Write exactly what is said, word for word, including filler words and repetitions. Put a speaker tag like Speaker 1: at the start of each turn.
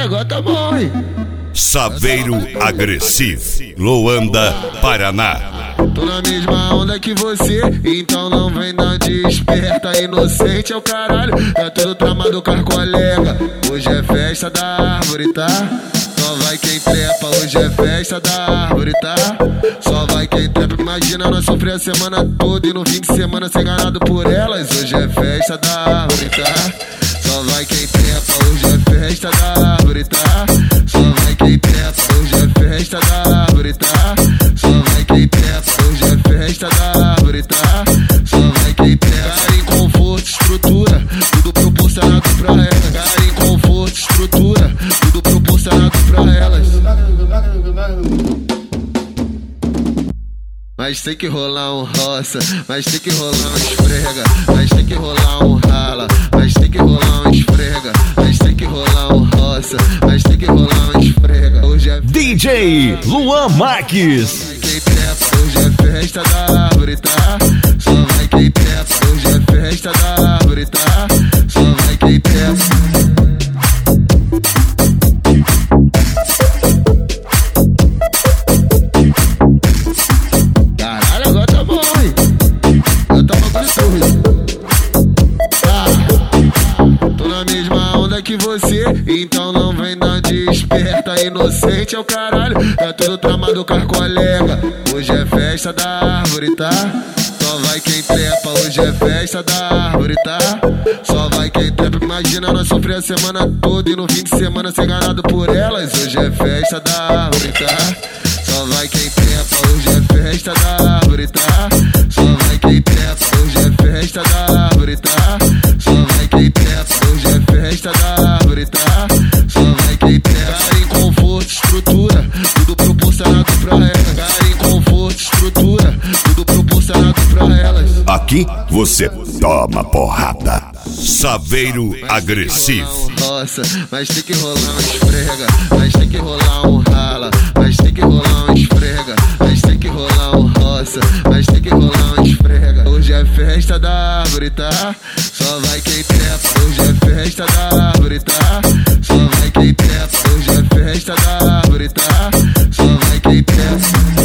Speaker 1: gota morre.
Speaker 2: Saveiro Agressivo, Luanda, Paraná.
Speaker 1: Tô na mesma onda que você, então não vem dar de esperta. Inocente é o caralho, tá tudo tramado com as colega. Hoje é festa da árvore, tá? Só vai quem trepa, hoje é festa da árvore, tá? Só vai quem trepa. Imagina nós sofrer a semana toda e no fim de semana ser enganado por elas. Hoje é festa da árvore, tá? Só vai quem trepa, hoje é festa da árvore, tá? Só vai quem trepa, hoje é festa da árvore, tá? Só vai quem trepa, hoje é festa da árvore, tá? Só vai quem trepa. Cara em conforto, estrutura, tudo proporcionado pra elas. Cara em conforto, estrutura, tudo proporcionado pra elas. Mas tem que rolar um roça, mas tem que rolar um esfrega, mas tem que rolar um rala, mas tem que rolar um esfrega, mas tem que rolar um roça, mas tem que rolar um esfrega. Hoje é
Speaker 3: D J Luan Marques.
Speaker 1: Quem trepa, hoje é festa da árvore, tá? Só vai quem trepa, hoje é festa da árvore, tá? Só vai quem trepa. Que você, então não vem dar de esperta. Inocente é o caralho, tá tudo tramado com as colega. Hoje é festa da árvore, tá? Só vai quem trepa, hoje é festa da árvore, tá? Só vai quem trepa. Imagina nós sofrer a semana toda e no fim de semana ser enganado por elas. Hoje é festa da árvore, tá? Só vai quem trepa, hoje é festa da árvore, tá? Só vai quem trepa, hoje é festa da árvore, tá? Só vai quem trepa, hoje é festa da árvore, tá? Só vai quem trepa. Cara em conforto, estrutura, tudo proporcionado pra elas. Cara em conforto, estrutura, tudo proporcionado pra elas.
Speaker 2: Aqui você toma porrada. Saveiro Agressivo.
Speaker 1: Roça, mas tem que rolar um esfrega, mas tem que rolar um rala, mas tem que rolar um esfrega, mas tem que rolar um roça, mas tem que rolar um esfrega. Hoje é festa da árvore, tá? Só vai quem trepa, hoje é festa da árvore, tá? Só vai quem trepa, hoje é festa da árvore, tá? Só vai quem trepa.